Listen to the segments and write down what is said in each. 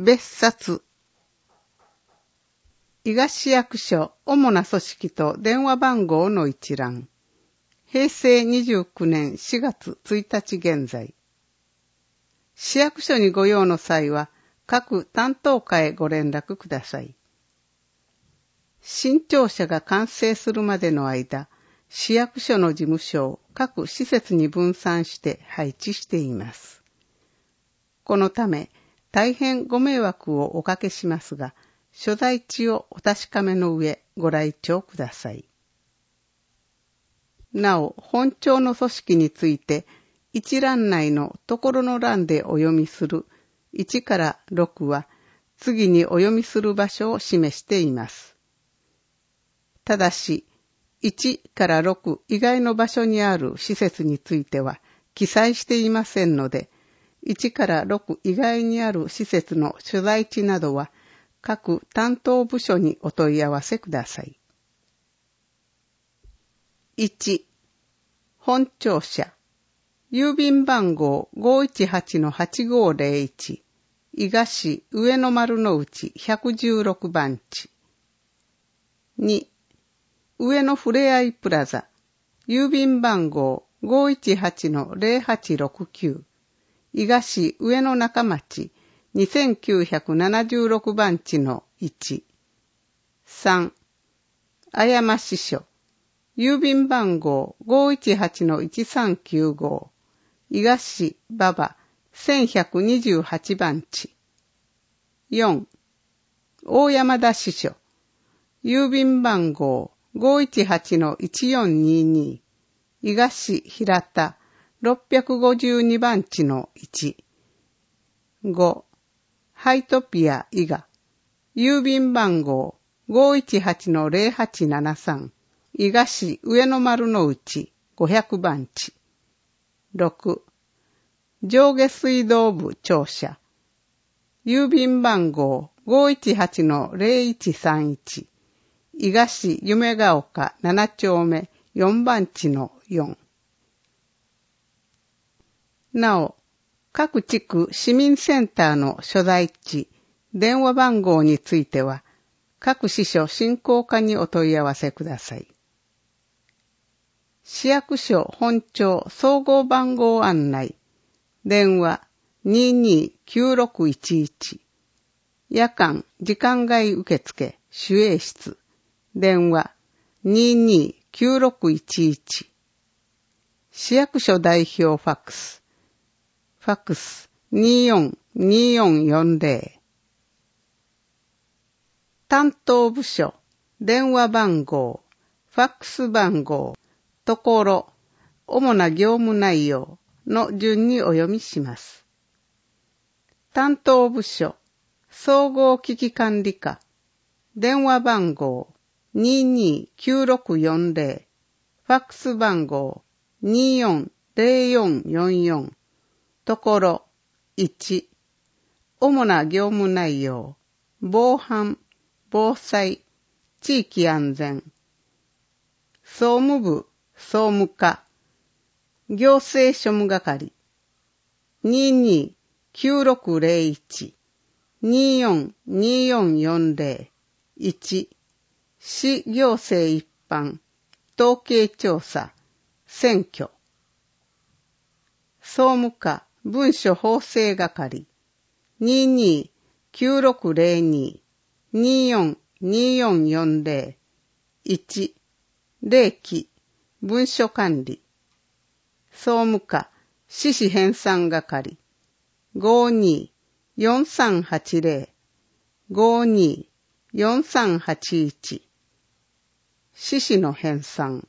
別冊。伊賀市役所主な組織と電話番号の一覧。平成29年4月1日現在。市役所にご用の際は、各担当課へご連絡ください。新庁舎が完成するまでの間、市役所の事務所を各施設に分散して配置しています。このため、大変ご迷惑をおかけしますが、所在地をお確かめの上、ご来庁ください。なお、本庁の組織について、一覧内のところの欄でお読みする1から6は、次にお読みする場所を示しています。ただし、1から6以外の場所にある施設については、記載していませんので、1から6以外にある施設の所在地などは、各担当部署にお問い合わせください。1、本庁舎。郵便番号 518-8501、伊賀市上野丸の内116番地。2、上野ふれあいプラザ。郵便番号 518-0869、伊賀市上野中町2976番地の1。3、綾間支所。郵便番号 518-1395、伊賀市馬場1128番地。4、大山田支所。郵便番号 518-1422、伊賀市平田652番地の1。5、ハイトピア伊賀。郵便番号 518-0873、伊賀市上野丸の内500番地。6、上下水道部庁舎。郵便番号 518-0131、伊賀市夢ヶ丘7丁目4番地の4。なお、各地区市民センターの所在地、電話番号については、各支所振興課にお問い合わせください。市役所本庁総合番号案内、電話229611、夜間時間外受付守衛室、電話229611、市役所代表ファックス、ファックス242440。担当部署、電話番号、ファックス番号、ところ、主な業務内容の順にお読みします。担当部署、総合危機管理課、電話番号229640、ファックス番号240444、ところ1、主な業務内容、防犯、防災、地域安全、総務部、総務課、行政庶務係、229601、242440、1、市行政一般、統計調査、選挙、総務課、文書法制係、229602、242440、1、例記、文書管理、総務課、市史編纂係、524380、524381、市史の編纂、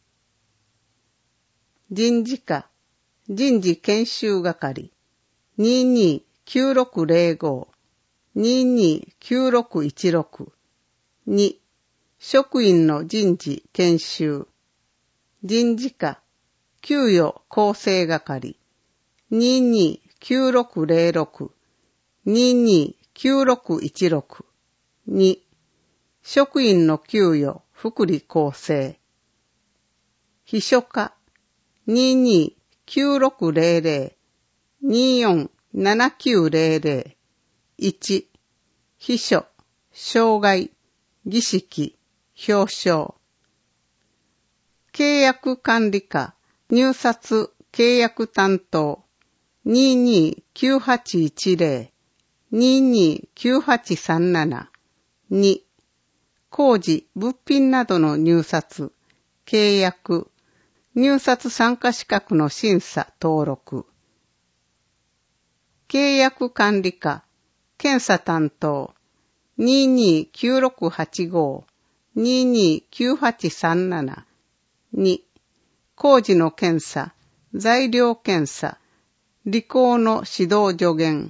人事課、人事研修係、229605、229616、2、職員の人事研修、人事課、給与構成係、229606、229616、2、職員の給与福利厚生、秘書課、229600、247900、 1、秘書、障害、儀式、表彰。契約管理課、入札契約担当、229810、229837、2、工事、物品などの入札、契約、入札参加資格の審査登録。契約管理課、検査担当、229685、229837、2、工事の検査、材料検査、履行の指導助言。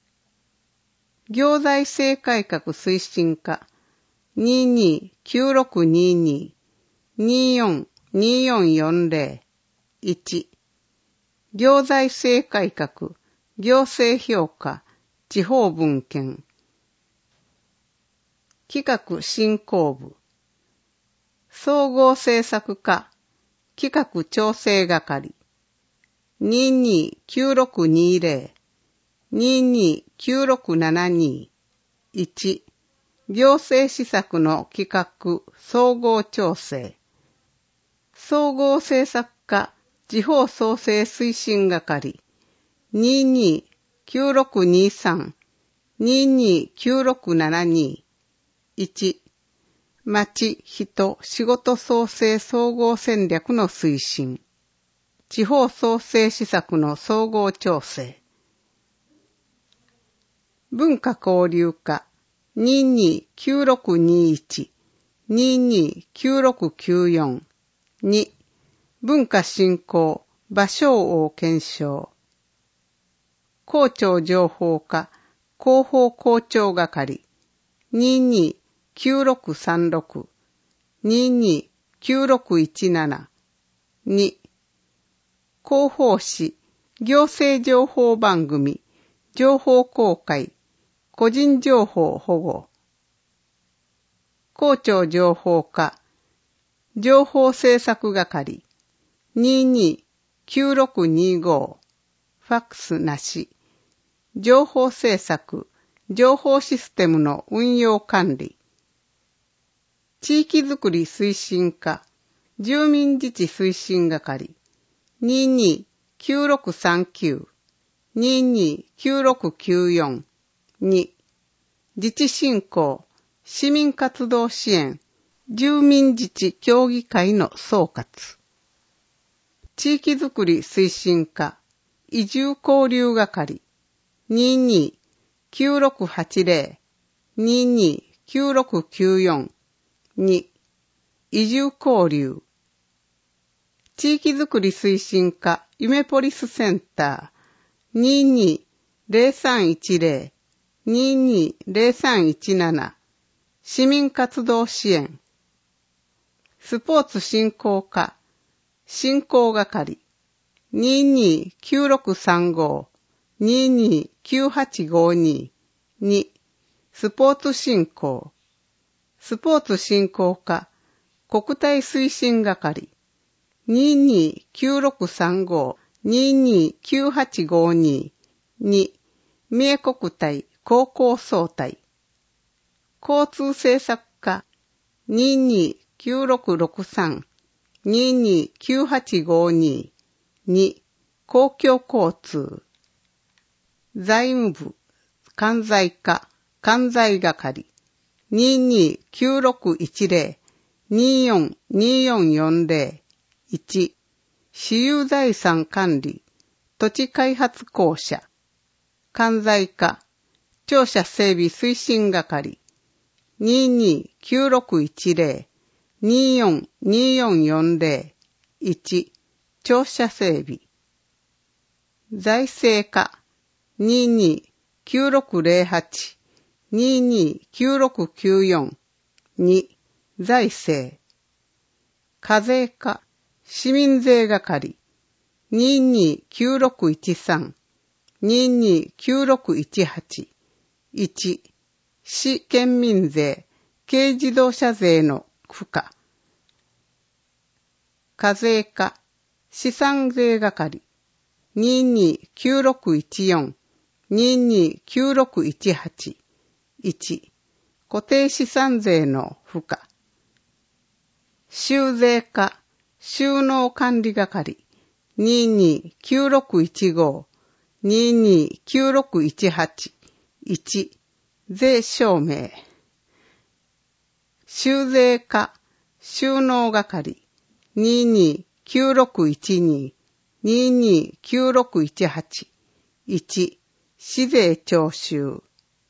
行財政改革推進課、229622、242440、1、行財政改革、行政評価、地方分権。企画振興部、総合政策課、企画調整係、229620、229672、1、行政施策の企画、総合調整。総合政策課、地方創生推進係、229623、229672、1、町、人、仕事創生総合戦略の推進。地方創生施策の総合調整。文化交流課、229621、229694、2、文化振興、芭蕉王検証。校長情報課、広報校長係、229636、229617、2、広報誌、行政情報番組、情報公開、個人情報保護。校長情報課、情報政策係、229625、ファックスなし。情報政策、情報システムの運用管理。地域づくり推進課、住民自治推進係、229639、229694、2、自治振興、市民活動支援、住民自治協議会の総括。地域づくり推進課、移住交流係、229680、229694、2、移住交流。地域づくり推進課、夢ポリスセンター、220310、220317、市民活動支援。スポーツ振興課、振興係、229635、229852、2、スポーツ振興。スポーツ振興課、国体推進係、229635、229852、2、三重国体高校総体。交通政策課、229663、229852、2、公共交通。財務部、関西課、関西係、229610、242440、1、私有財産管理、土地開発公社。関西課、庁舎整備推進係、229610、242440、1、庁舎整備。財政課、229608、229694、2、財政。課税課、市民税係、229613、229618、1、市県民税、軽自動車税の付加。課税課、資産税係、229614、 229618。1、固定資産税の付加。収税課、収納管理係、229615、229618。1、税証明。収税課、収納係、229612、229618。1、市税徴収。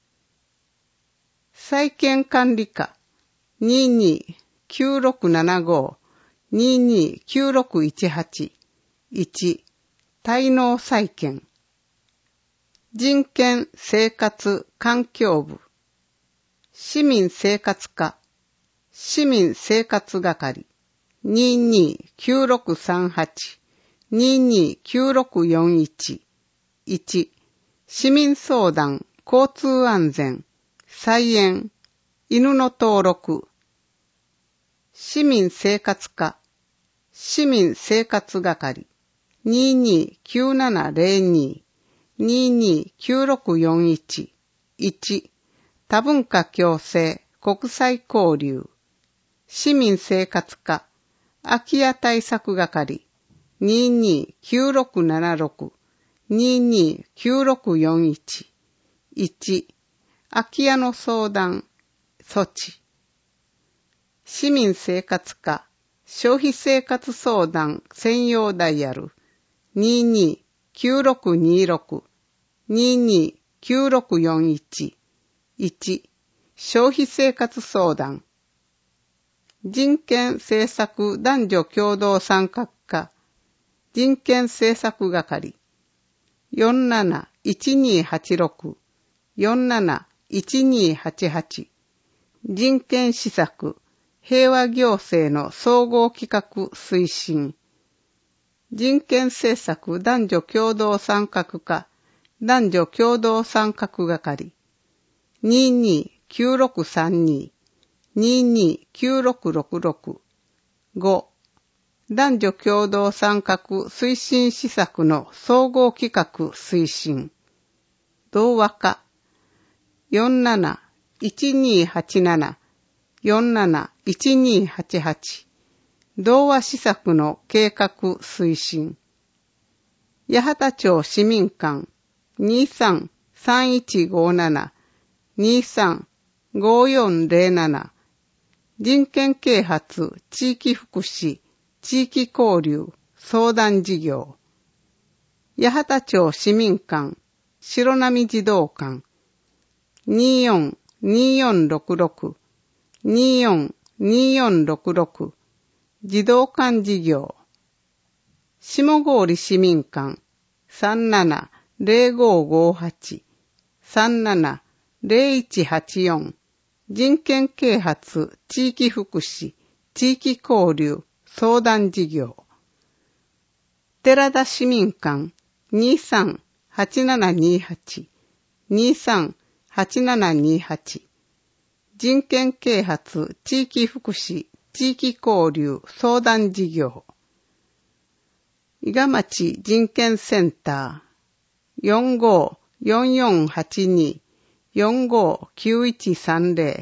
債権管理課、229675、229618。1、滞納債権。人権生活環境部。市民生活課、市民生活係、229638、229641。1、市民相談、交通安全、菜園、犬の登録。市民生活課、市民生活係、229702、229641。1、多文化共生、国際交流。市民生活課、空き家対策係、229676、229641。1、空き家の相談、措置。市民生活課、消費生活相談専用ダイヤル、229626、229641。1、消費生活相談。人権政策男女共同参画課、人権政策係、471286、471288。人権施策、平和行政の総合企画推進。人権政策男女共同参画課、男女共同参画係、229632、229666。5、男女共同参画推進施策の総合企画推進。同和課、471287、471288。同和施策の計画推進。八幡町市民館、233157、235407。人権啓発、地域福祉、地域交流、相談事業。八幡町市民館、白波児童館、242466、242466。児童館事業。下郡市民館、370558、370184。人権啓発、地域福祉、地域交流、相談事業。寺田市民館、238728、238728。人権啓発、地域福祉、地域交流、相談事業。伊賀町人権センター、454482、459130。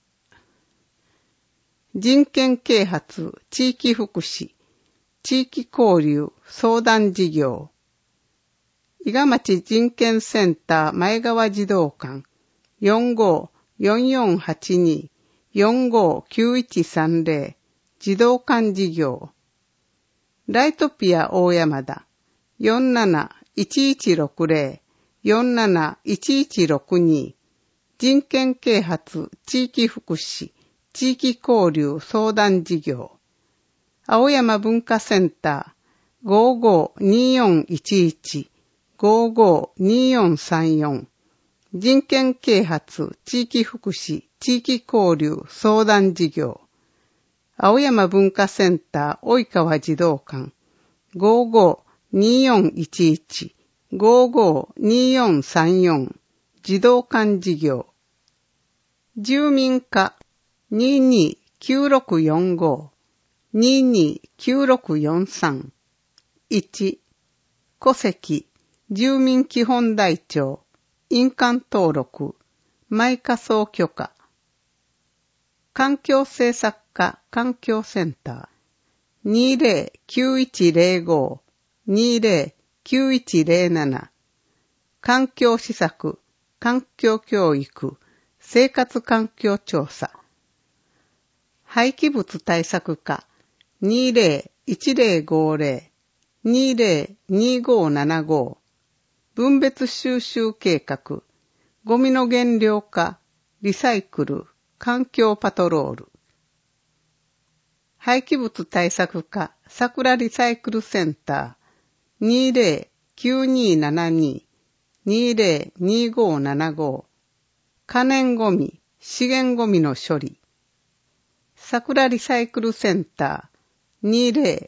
人権啓発、地域福祉、地域交流、相談事業。伊賀町人権センター前川児童館、454482、459130。児童館事業。ライトピア大山田、471160、471162。人権啓発、地域福祉、地域交流相談事業。青山文化センター、552411、552434。人権啓発、地域福祉、地域交流相談事業。青山文化センター及川児童館、552411、552434。児童館事業。住民課、229645、229643。1、戸籍、住民基本台帳、 印鑑登録、マイ仮想許可。環境政策課環境センター 209105-209107 環境施策、環境教育、生活環境調査。廃棄物対策課 201050-202575 分別収集計画、ゴミの減量化、リサイクル、環境パトロール。廃棄物対策課桜リサイクルセンター 2092-202575 可燃ゴミ、資源ゴミの処理。桜リサイクルセンター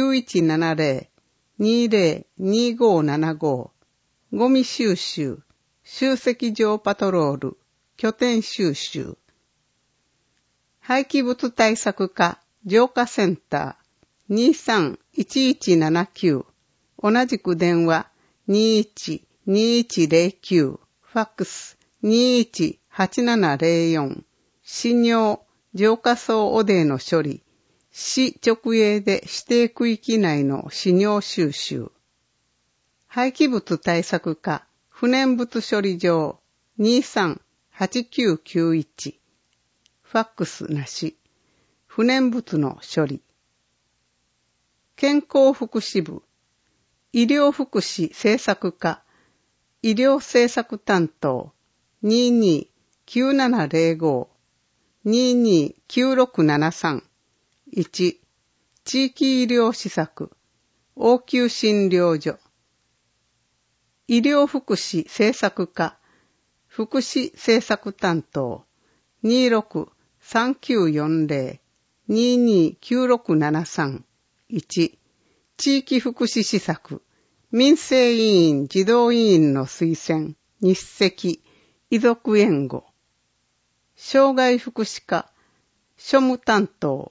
209170-202575 ゴミ収集、集積場パトロール、拠点収集。廃棄物対策課浄化センター 231179 同じく電話 212109 ファックス 218704 市尿浄化槽汚泥の処理市直営で指定区域内の市尿収集。廃棄物対策課不燃物処理場 238991 ファックスなし不燃物の処理。健康福祉部医療福祉政策課医療政策担当 229705-229673 1地域医療施策応急診療所医療福祉政策課福祉政策担当 263940-229673 1地域福祉施策民生委員児童委員の推薦日赤遺族援護障害福祉課庶務担当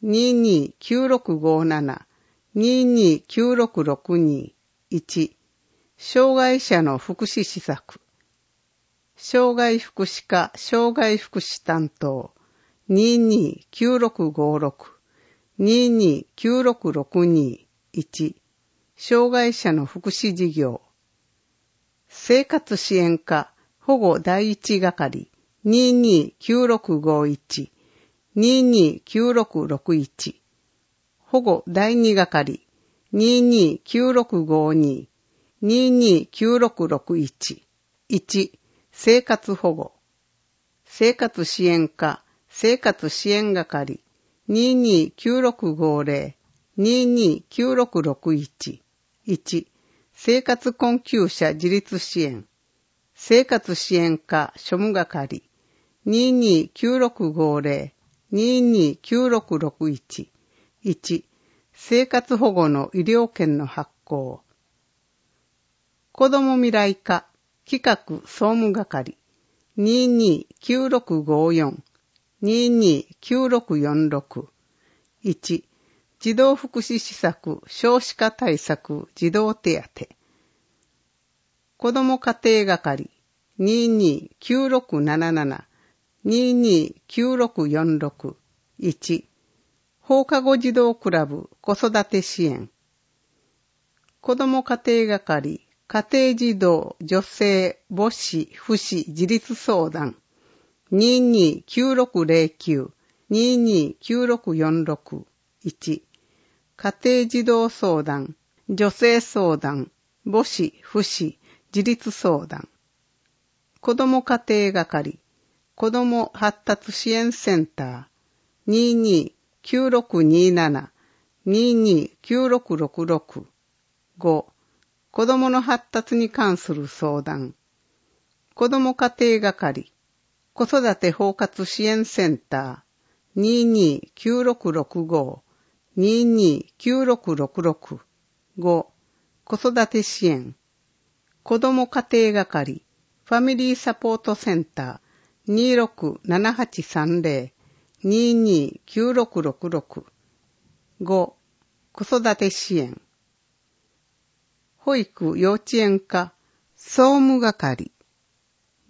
229657-229662 1障害者の福祉施策障害福祉課障害福祉担当 229656-229662 1障害者の福祉事業生活支援課保護第一係 229651-229661 保護第二係 229652-229661 1生活保護生活支援課生活支援係 229650-229661 1生活困窮者自立支援生活支援課庶務係 229650-229661 1生活保護の医療券の発行子ども未来課企画総務係 229654-229646 1児童福祉施策少子化対策児童手当子ども家庭係 229677-229646 1放課後児童クラブ子育て支援子ども家庭係家庭児童女性母子父子自立相談 229609-229646 1家庭児童相談女性相談母子父子自立相談子ども家庭係子ども発達支援センター 229627-229666 5子どもの発達に関する相談子ども家庭係子育て包括支援センター 229665-229666 5子育て支援子ども家庭係ファミリーサポートセンター 267830-229666 5子育て支援保育幼稚園課総務係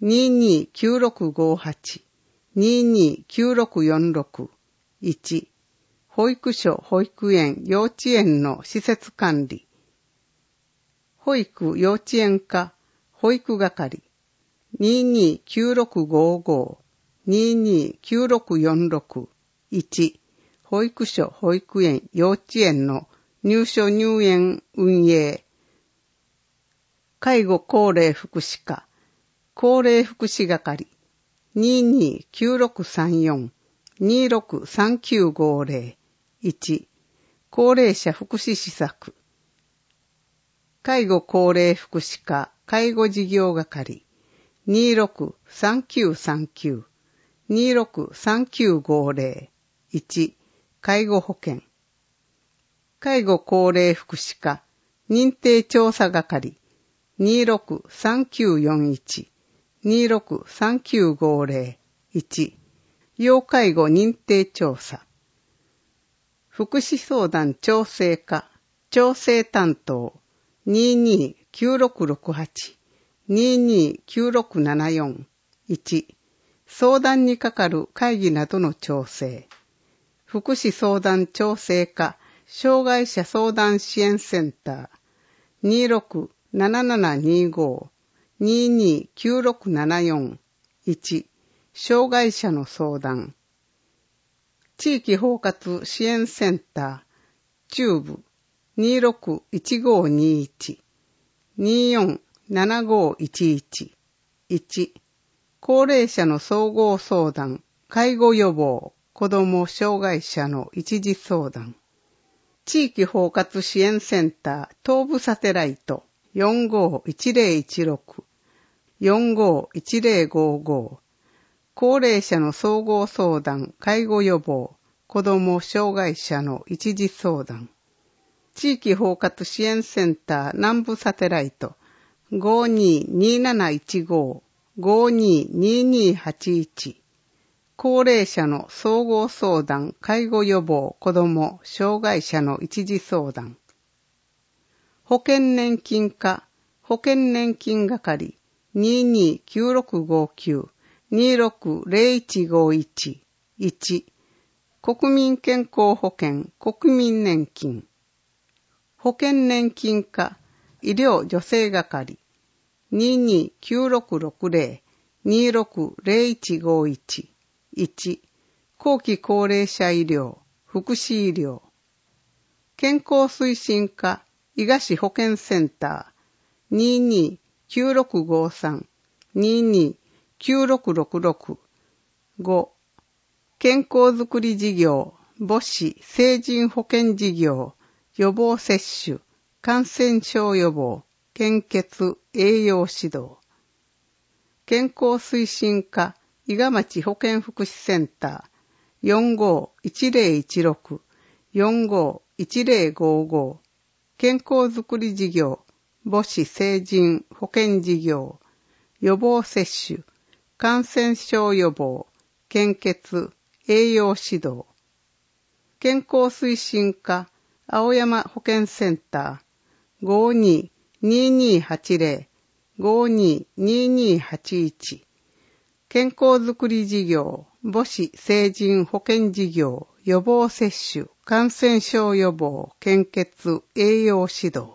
229658、229646、1、保育所、保育園、幼稚園の施設管理、保育幼稚園課、保育係、229655、229646、1、保育所、保育園、幼稚園の入所入園運営、介護高齢福祉課、高齢福祉係、229634、263950、1、高齢者福祉施策、介護高齢福祉課、介護事業係、263939、263950、1、介護保険、介護高齢福祉課、認定調査係、263941、263950、1、要介護認定調査。福祉相談調整課、調整担当、229668、229674、1、相談にかかる会議などの調整。福祉相談調整課、障害者相談支援センター、267725、229674、1、障害者の相談。地域包括支援センター、中部、261521、247511、1、高齢者の総合相談、介護予防、子ども障害者の一時相談。地域包括支援センター、東部サテライト、451016、451055、高齢者の総合相談、介護予防、子ども障害者の一時相談。地域包括支援センター、南部サテライト、522715、522281、高齢者の総合相談、介護予防、子ども、障害者の一時相談。保険年金課、保険年金係、229659、260151、1、国民健康保険、国民年金。保険年金課、医療助成係、229660、260151、1、後期高齢者医療、福祉医療。健康推進課、伊賀市保健センター、229653、229666、5、健康づくり事業、母子成人保健事業、予防接種、感染症予防、献血、栄養指導。健康推進課、伊賀町保健福祉センター、451016、451055、健康づくり事業、母子成人保健事業、予防接種、感染症予防、献血、栄養指導。健康推進課、青山保健センター、522280、522281、健康づくり事業、母子成人保健事業、予防接種、感染症予防、献血、栄養指導。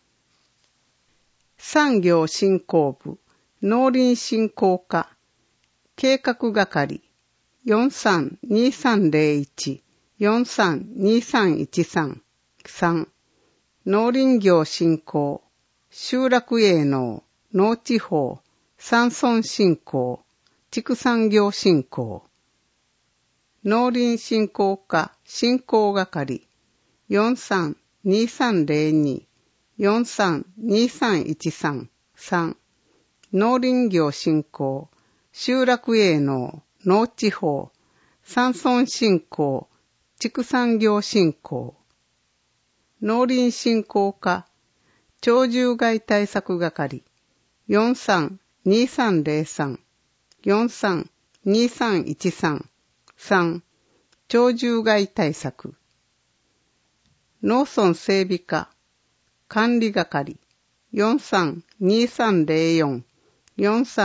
産業振興部、農林振興課、計画係、432301、432313、3、農林業振興、集落営農、農地法、山村振興、畜産業振興。農林振興課、振興係、432302、432313、3、農林業振興、集落営農、農地法、山村振興、畜産業振興。農林振興課、鳥獣害対策係、432303、432313、3、鳥獣害対策。農村整備課、管理係、432304、4323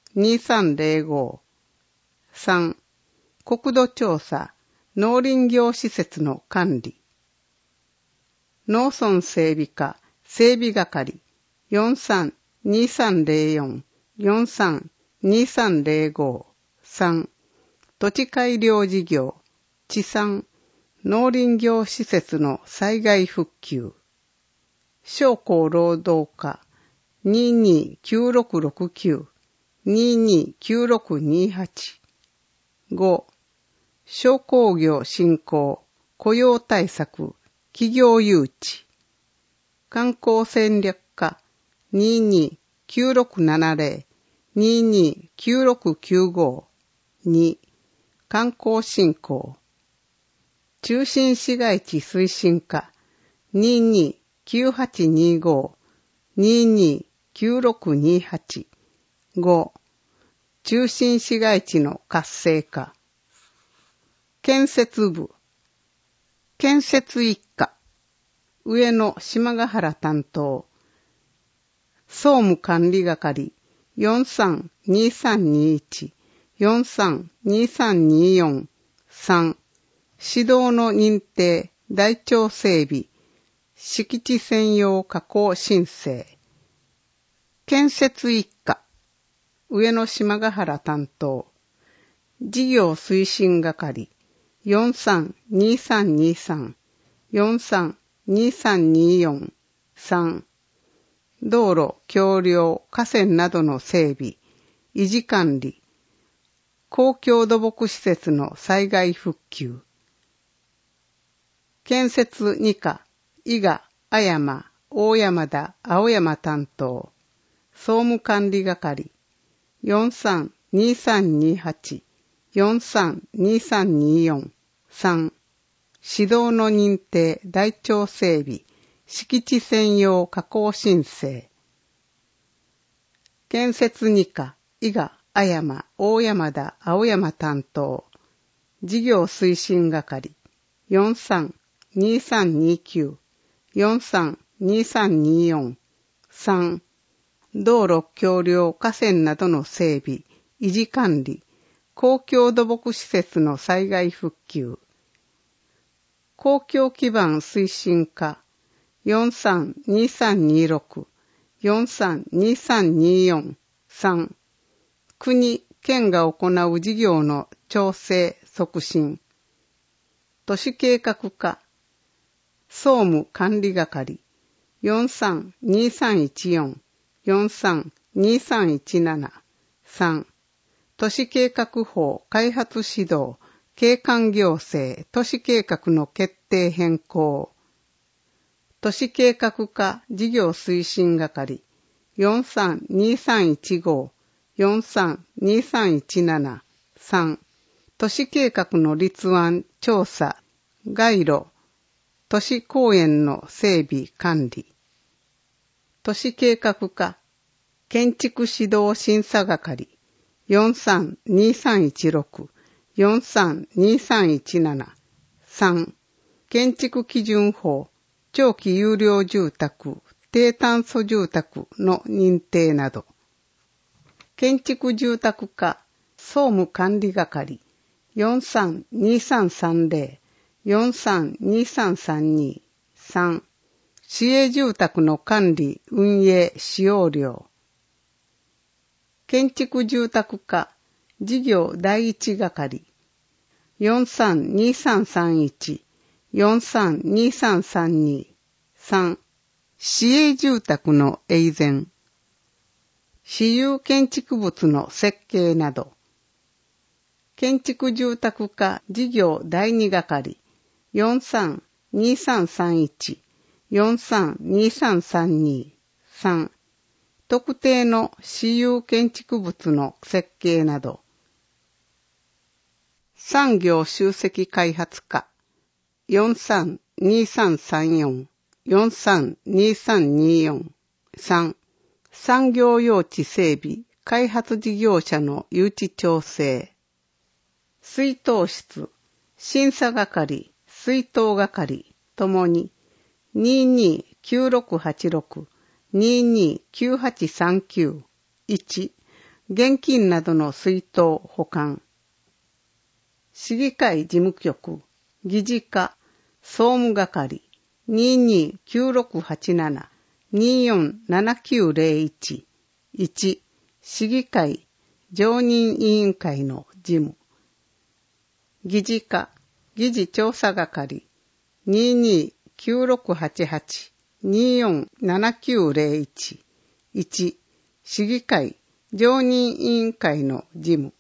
2305。3. 国土調査、農林業施設の管理。農村整備課、整備係、43-2304、43-2305。3. 土地改良事業、地産、農林業施設の災害復旧。商工労働課、229669、229628。5. 商工業振興、雇用対策、企業誘致。観光戦略課、229670、229695。2. 観光振興。中心市街地推進課、229825、229628。5. 中心市街地の活性化。建設部。建設一課。上野島ヶ原担当。総務管理係、432321、432324。3. 指導の認定、台帳整備、敷地専用加工申請。建設一課。上野島ヶ原担当。事業推進係、432323、432324。3. 道路、橋梁、河川などの整備、維持管理、公共土木施設の災害復旧。建設二課、伊賀、阿山、大山田、青山担当。総務管理係、432328、432324。3. 指導の認定、台帳整備、敷地専用加工申請。建設二課、伊賀、阿山、大山田、青山担当。事業推進係、432329、432324。3. 道路、橋梁、河川などの整備、維持管理、公共土木施設の災害復旧。公共基盤推進課、432326、432324。3. 国、県が行う事業の調整、促進。都市計画課、総務管理係、432314、432317。3. 都市計画法開発指導、景観行政、都市計画の決定変更。都市計画課事業推進係、432315、432317。3. 都市計画の立案、調査、概路、都市公園の整備、管理。都市計画課、建築指導審査係、432316、432317。3. 建築基準法、長期有料住宅、低炭素住宅の認定など。建築住宅課、総務管理係、432330、432332。3. 市営住宅の管理、運営、使用料。建築住宅課、事業第一係、432331、432332。3. 市営住宅の営全。私有建築物の設計など。建築住宅課事業第二係、432331、432332。3. 特定の私有建築物の設計など。産業集積開発課、432334、432324。3. 産業用地整備、開発事業者の誘致調整。出納室、審査係、出納係ともに、229686、229839。1. 現金などの出納保管。市議会事務局、議事課、総務係、229687-247901。1、市議会常任委員会の事務。議事課、議事調査係、229688-247901。1、市議会常任委員会の事務。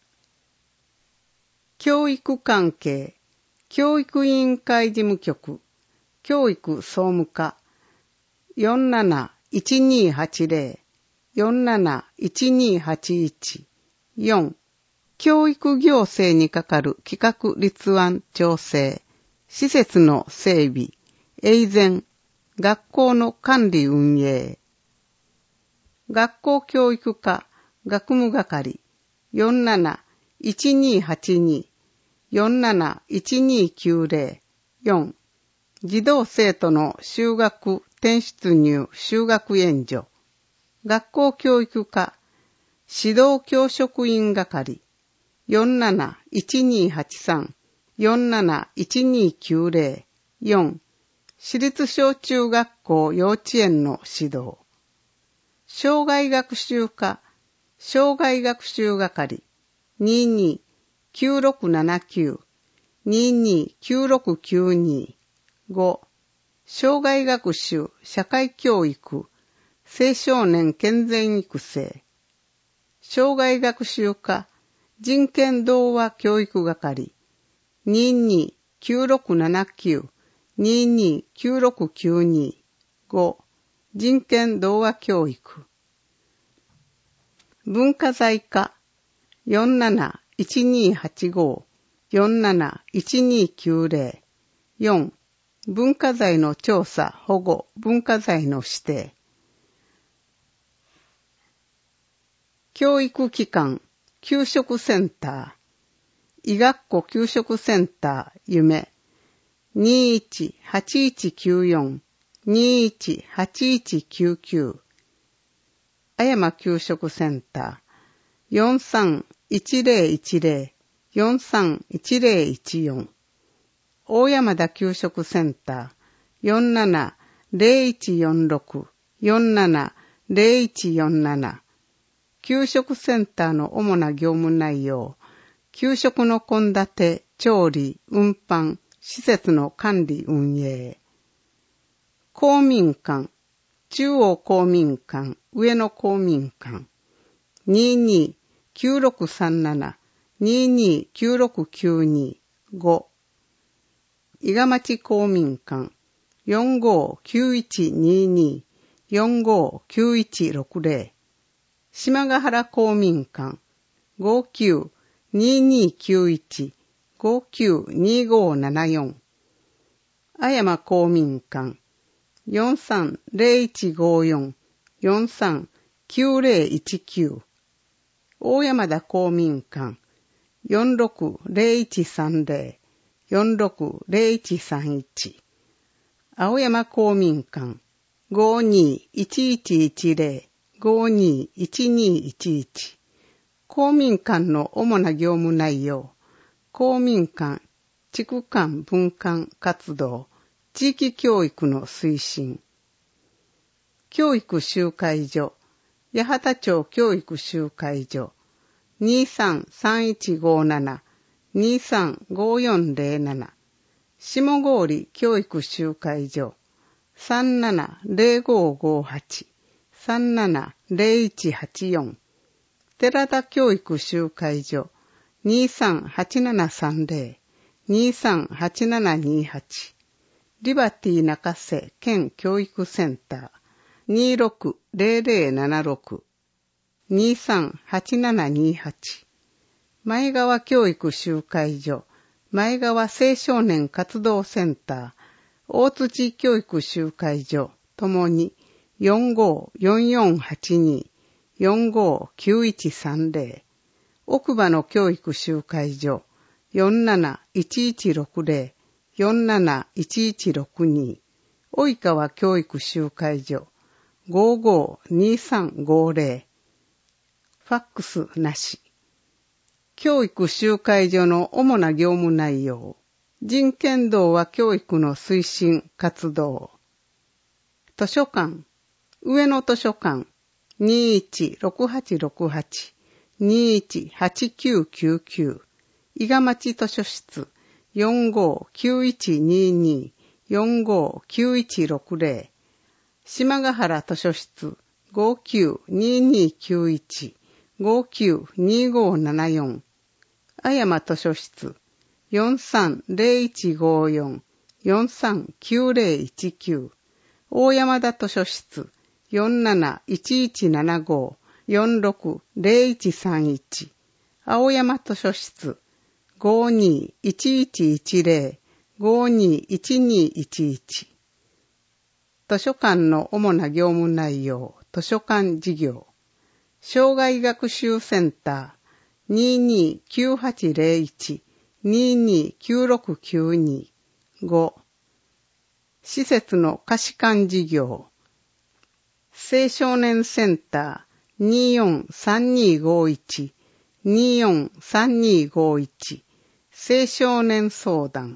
教育関係、教育委員会事務局、教育総務課、471280-471281。4、教育行政に係る企画立案調整、施設の整備、永全、学校の管理運営。学校教育課、学務係、471282-471290。4、児童生徒の就学転出入就学援助。学校教育課、指導教職員係、471283-471290。4、私立小中学校幼稚園の指導。生涯学習課、生涯学習係、229679-229692。5、生涯学習社会教育、青少年健全育成。生涯学習課、人権童話教育係、229679-229692。5、人権童話教育。文化財課、471285-471290。4、文化財の調査、保護、文化財の指定。教育機関、給食センター、医学校給食センター、夢、218194-218199。あやま給食センター、431010-431014。大山田給食センター、470146-470147。給食センターの主な業務内容、給食の献立、調理、運搬、施設の管理運営。公民館、中央公民館、上野公民館。229637-229692。5、伊賀町公民館、459122-459160。島ヶ原公民館、592291-592574。あやま公民館、430154-439019。大山田公民館、460130-460131。青山公民館、521110-521211。公民館の主な業務内容、公民館、地区間分館活動、地域教育の推進。教育集会所、八幡町教育集会所、233157-235407。下郡教育集会所、370558-370184。寺田教育集会所、238730-238728。リバティ中瀬県教育センター、260076-238728。前川教育集会所、前川青少年活動センター、大槌教育集会所、ともに454482-459130。奥歯の教育集会所、471160-471162。及川教育集会所、552350。 ファックスなし。教育集会所の主な業務内容。人権道は教育の推進活動。図書館。上野図書館。216868。218999。伊賀町図書室。459122。459160。島ヶ原図書室。592291。592574。阿山図書室。430154。439019。大山田図書室。471175。460131。青山図書室。521110。521211。図書館の主な業務内容。図書館事業。障害学習センター。229801。229692。5。施設の貸し館事業。青少年センター。243251。243251。青少年相談。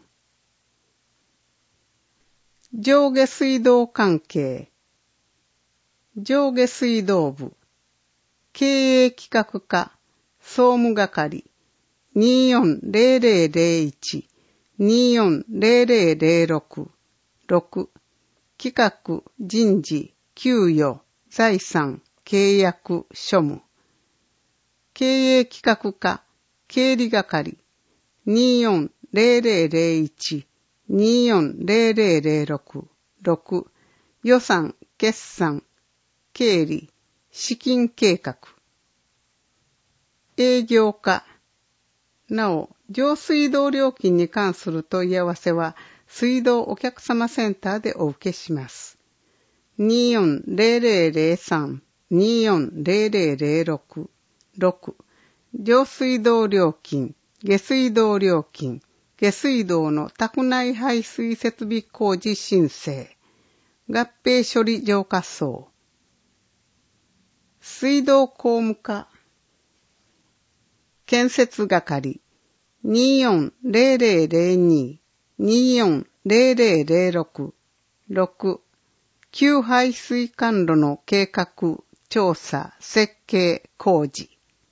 上下水道関係。上下水道部。経営企画課。総務係。240001。240006。6。企画、人事、給与、財産、契約、庶務。経営企画課。経理係。240001。240006。6。予算、決算、経理、資金計画。営業課。なお、上水道料金に関する問い合わせは、水道お客様センターでお受けします。240003。240006。6。上水道料金、下水道料金、下水道の宅内排水設備工事申請、合併処理浄化槽、水道工務課、建設係、240002、240006、6、給排水管路の計画、調査、設計、工事、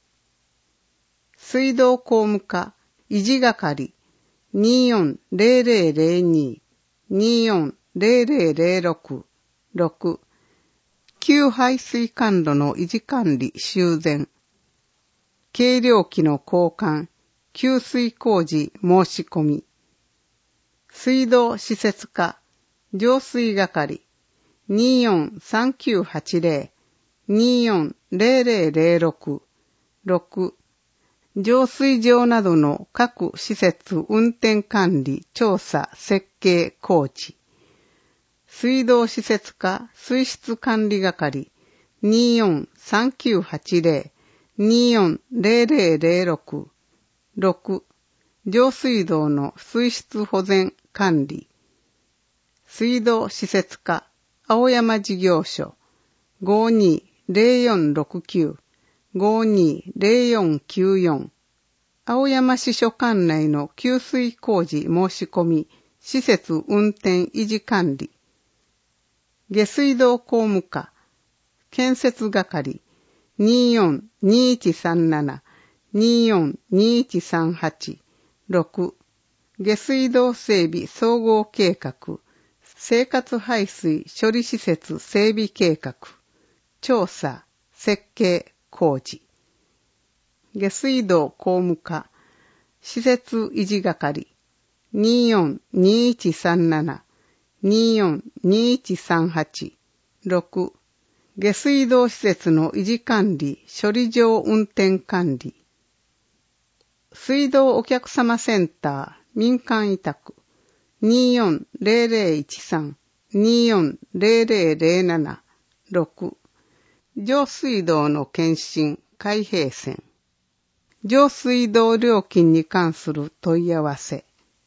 水道工務課、維持係、240002、240006、6、給排水管路の維持管理、修繕、計量器の交換、給水工事申し込み、水道施設課、浄水係、243980、240006、6、浄水場などの各施設運転管理、調査、設計、工事。水道施設課、水質管理係、243980、240006、6、上水道の水質保全管理。水道施設課、青山事業所、520469、520494。青山支所管内の給水工事申し込み、施設運転維持管理。下水道工務課、建設係、242137、242138、6、下水道整備総合計画、生活排水処理施設整備計画、調査、設計、工事。下水道工務課、施設維持係、242137、242138、6、下水道施設の維持管理、処理場運転管理。水道お客様センター、民間委託、240013、240007、6、上水道の検診、開閉線。上水道料金に関する問い合わせ。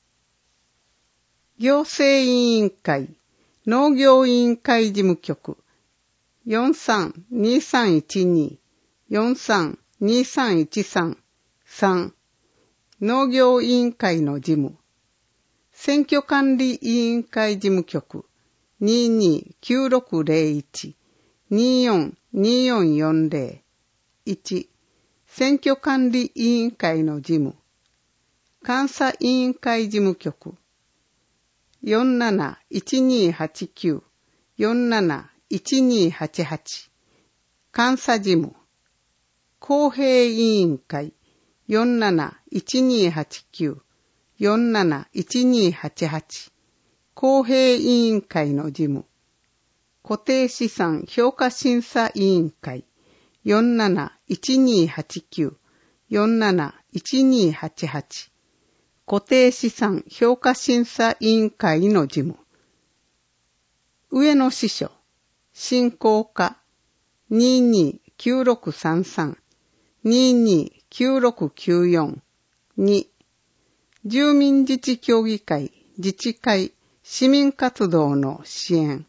行政委員会、農業委員会事務局、432312、 2313-3農業委員会の事務選挙管理委員会事務局 229601-242440 1選挙管理委員会の事務監査委員会事務局 471289-471288 監査事務公平委員会 471289-471288 公平委員会の事務固定資産評価審査委員会 471289-471288 固定資産評価審査委員会の事務上野支所振興課 229633-229694 2住民自治協議会自治会市民活動の支援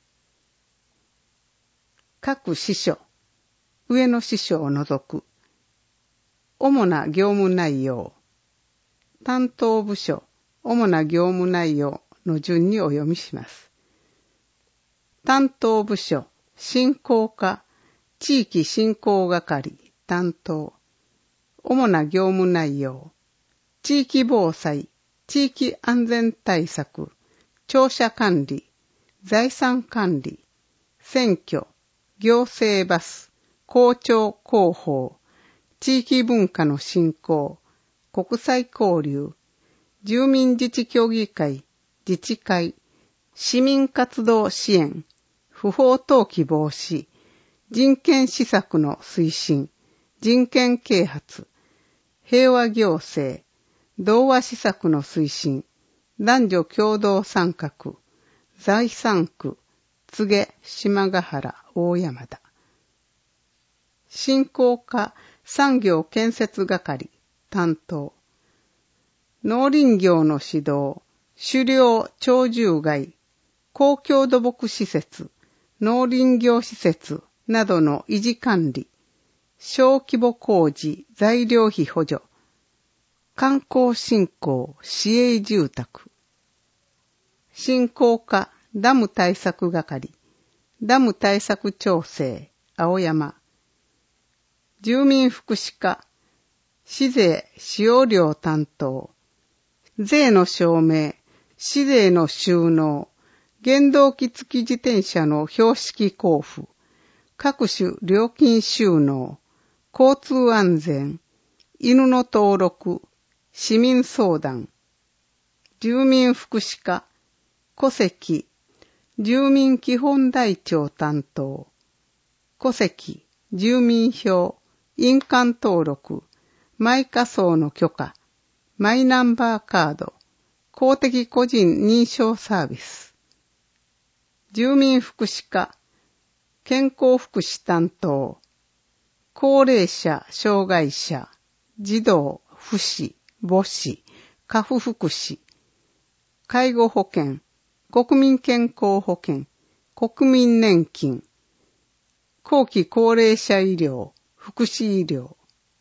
各支所上野支所を除く主な業務内容担当部署主な業務内容の順にお読みします。担当部署振興課地域振興係担当主な業務内容地域防災地域安全対策庁舎管理財産管理選挙行政バス公聴広報地域文化の振興国際交流住民自治協議会自治会市民活動支援不法投棄防止人権施策の推進人権啓発平和行政童話施策の推進男女共同参画財産区柘植島ヶ原大山田振興課産業建設係担当農林業の指導狩猟鳥獣害公共土木施設農林業施設などの維持管理小規模工事材料費補助観光振興市営住宅振興課ダム対策係ダム対策調整青山住民福祉課市税使用料担当税の証明市税の収納原動機付き自転車の標識交付各種料金収納交通安全犬の登録市民相談住民福祉課戸籍住民基本台帳担当戸籍住民票印鑑登録マイ仮想の許可マイナンバーカード公的個人認証サービス住民福祉課健康福祉担当高齢者障害者児童福祉母子家父福祉介護保険国民健康保険国民年金後期高齢者医療福祉医療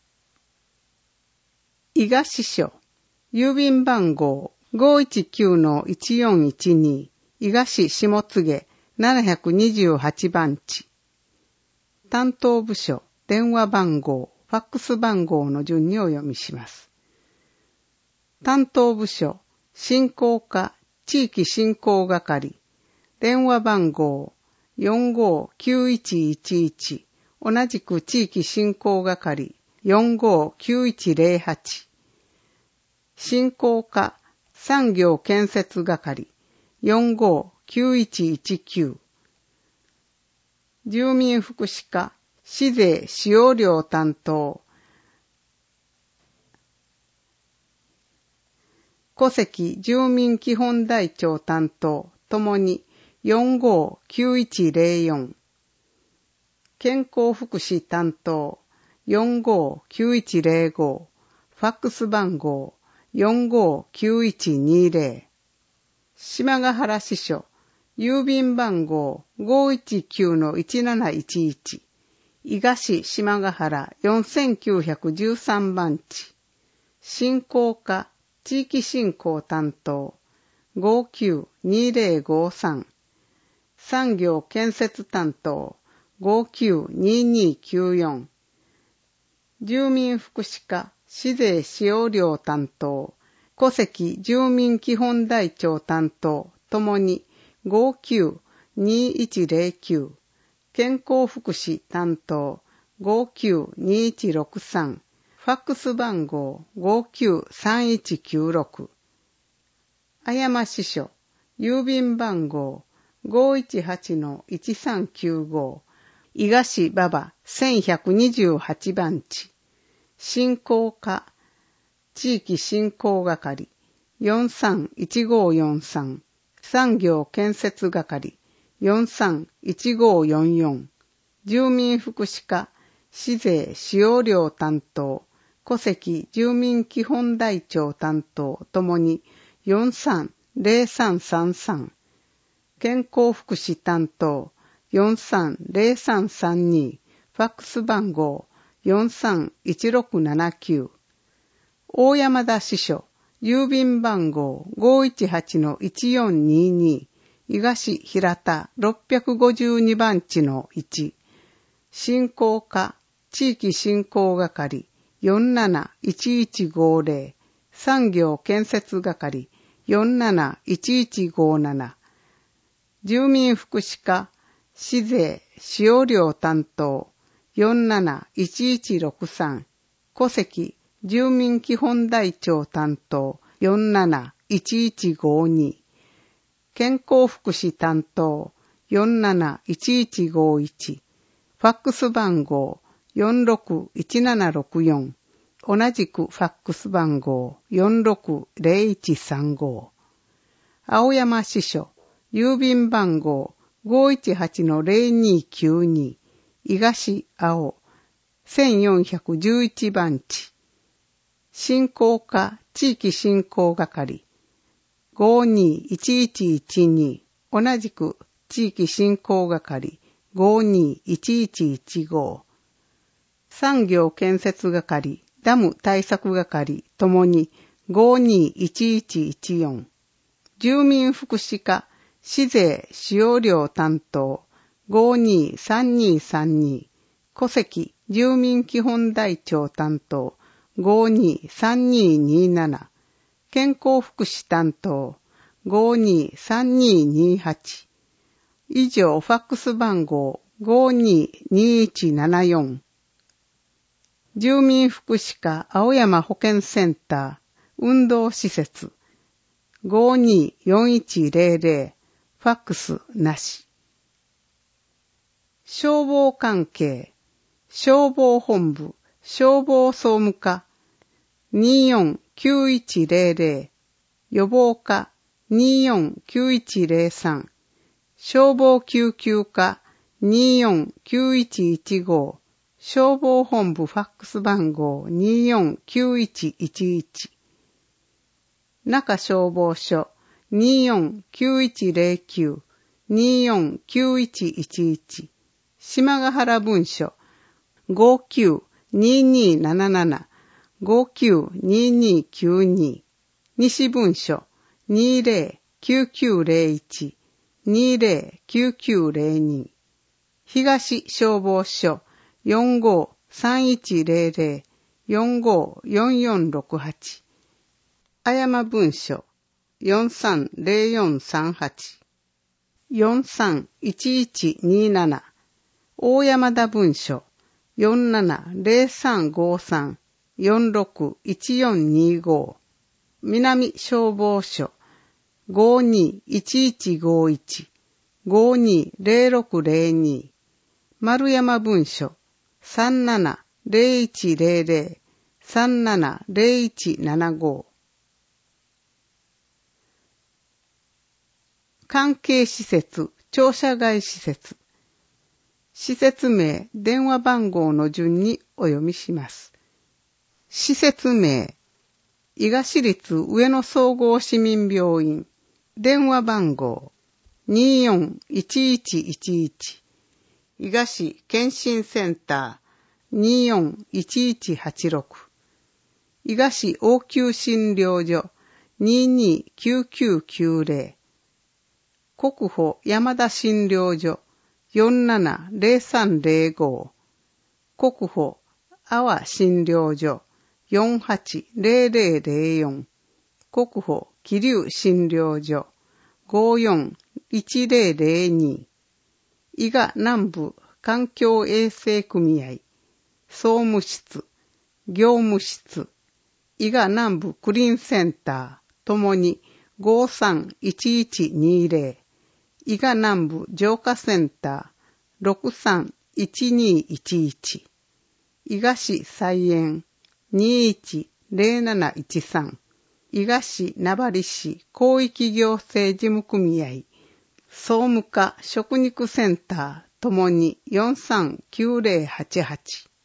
伊賀支所郵便番号 519-1412 伊賀市下柘728番地担当部署電話番号ファックス番号の順にお読みします担当部署振興課地域振興係電話番号459111同じく地域振興係459108振興課産業建設係459119住民福祉課市税使用料担当戸籍住民基本台帳担当ともに459104健康福祉担当459105ファックス番号459120島ヶ原支所郵便番号 519-1711 伊賀市島ヶ原4913番地、振興課地域振興担当592053、産業建設担当592294、住民福祉課市税使用料担当戸籍住民基本台帳担当ともに592109、健康福祉担当592163、ファックス番号593196、あやま支所郵便番号518-1395、伊賀市馬場1128番地、振興課地域振興係431543、産業建設係431544、住民福祉課市税使用料担当戸籍住民基本台帳担当ともに430333、健康福祉担当430332、ファックス番号431679、大山田支所郵便番号518-1422、伊賀市平田652番地の1、振興課地域振興係471150、産業建設係471157、住民福祉課市税使用料担当471163、戸籍住民基本台帳担当471152、健康福祉担当471151、ファックス番号461764、同じくファックス番号460135、青山支所郵便番号518-0292、伊賀市青1411番地、振興課地域振興係521112、同じく地域振興係521115、産業建設係ダム対策係ともに521114、住民福祉課市税使用料担当523232、戸籍住民基本台帳担当523227、健康福祉担当523228、以上ファックス番号522174、住民福祉課青山保健センター運動施設524100、ファックスなし。消防関係消防本部消防総務課249100、予防課249103、消防救急課249115、消防本部ファックス番号249111、中消防署249109、249111、島ヶ原分署592277、592292、西分署209901、209902、東消防署453100、454468、あやま分署430438、431127、大山田分署470353、461425、南消防署521151、520602、丸山分署370100、370175。関係施設、庁舎外施設。施設名、電話番号の順にお読みします。施設名、伊賀市立上野総合市民病院。電話番号、241111。 伊賀市検診センター241186、伊賀市応急診療所229990、国保山田診療所470305、国保阿波診療所480004、国保桐生診療所541002、伊賀南部環境衛生組合、総務室、業務室、伊賀南部クリーンセンターともに531120、伊賀南部浄化センター631211、伊賀市菜園210713、伊賀市名張市広域行政事務組合、総務課食肉センターともに439088、